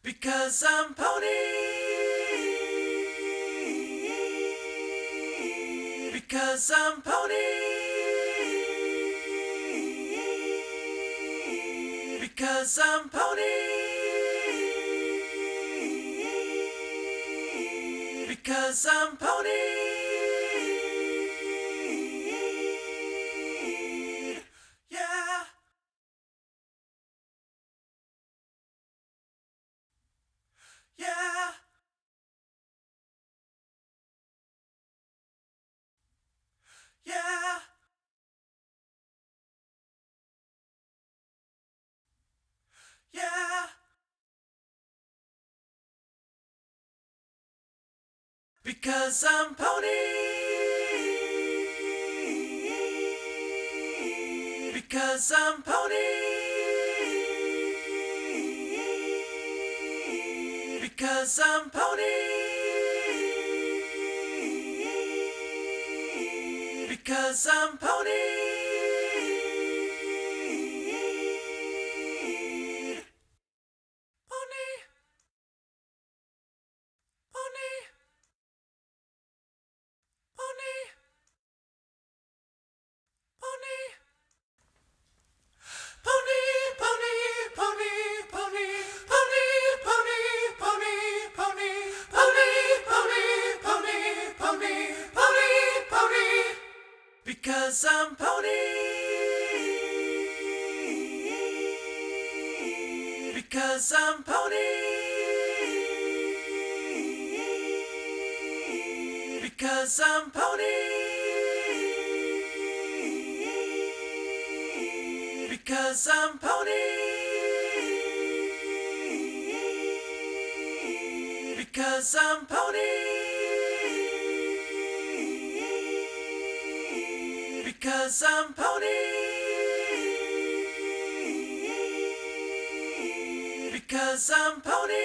Because I'm pony. Because I'm pony. Because I'm pony. Because I'm pony. Yeah. Yeah. Yeah. Yeah. Because I'm pony. Because I'm pony. Because I'm pony. Because I'm pony. Pony. Pony. Pony. Pony. Pony, pony, pony, pony, pony, pony, pony, pony, pony, pony, pony, pony, pony, pony. Because I'm pony. Because I'm pony. Because I'm pony. Because I'm pony. Because I'm pony. Because I'm pony. Because I'm pony.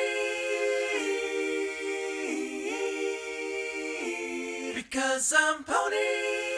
Because I'm pony.